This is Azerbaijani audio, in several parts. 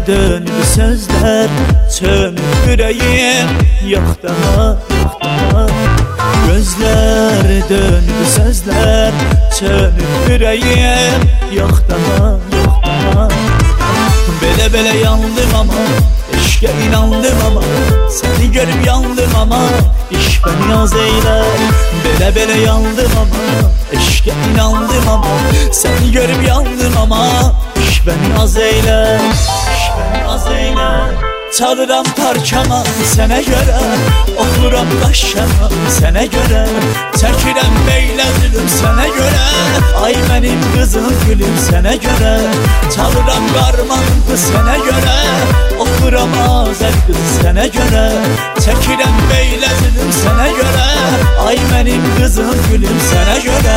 döndü sözler, çönüp yüreğim, yok daha, yok daha. Gözler döndü sözler, çönüp yüreğim, yok daha, yok daha. Bele bele yandım ama, eşke inandım ama, seni görüp yandım ama, iş beni az eyler. Bele bele yandım ama, eşke inandım ama, seni görüp yandım ama, iş beni az eyler, iş beni az eyler. Çalıram parçama sene göre, okuram qaşşama sene göre, çəkirəm beylə zülüm sene göre, ay benim kızım gülüm sene göre. Çalıram qarmanım kız sene göre, okuram azər kız sene göre, çəkirəm beylə zülüm sene göre, ay benim kızım gülüm sene göre.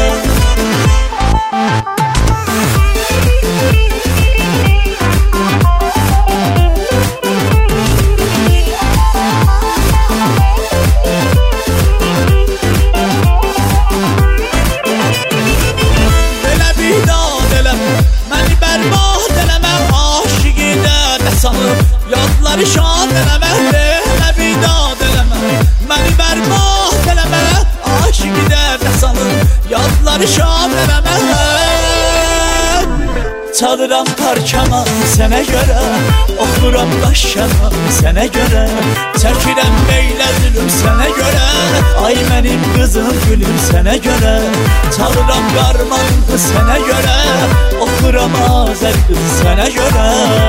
Yadları şad eləmə, elə bidad eləmə, məni bərbad eləmə, aşiqidə nə salır, yadları şad eləmə. Çalıram parçama sənə görə, oxuram qaşşama sənə görə, çəkirəm beylə zülüm sənə görə, ay mənim qızım gülüm sənə görə. Çalıram qarmanım qız sənə görə, oxuram azər qız sənə görə.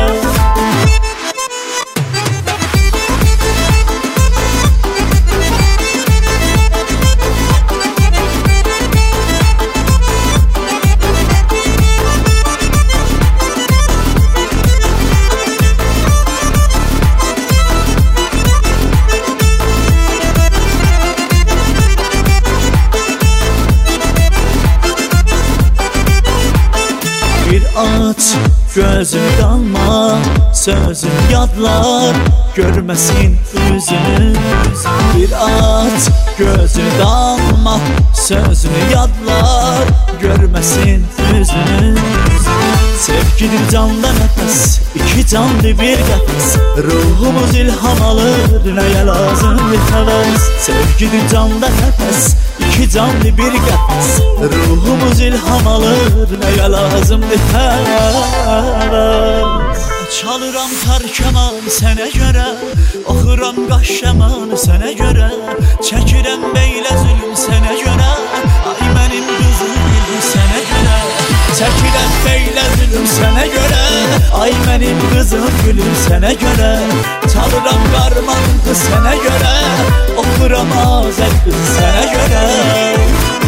Aç gözünü dalma, sözünü yadlar, görmesin yüzünü. Bir aç gözünü dalma, sözünü yadlar, görmesin yüzünü. Sevgidir canda nefes, iki candı bir qəfəs, ruhumuz ilham alır, nəyə lazımdır həvəs. Sevgidir canda nefes, iki candı bir qəfəs, ruhumuz ilham alır, nəyə lazımdır həvəs. Çalıram tərkəman sənə görə, oxuram qaşşaman sənə görə, çəkirəm beylə zülüm sənə görə, ay mənim qızım gülüm sənə görə. Çəkirəm beylə zülüm sənə görə, ay mənim qızım gülüm sənə görə. Çalıram qarmanım qız sənə görə, oxuram azər qız sənə görə.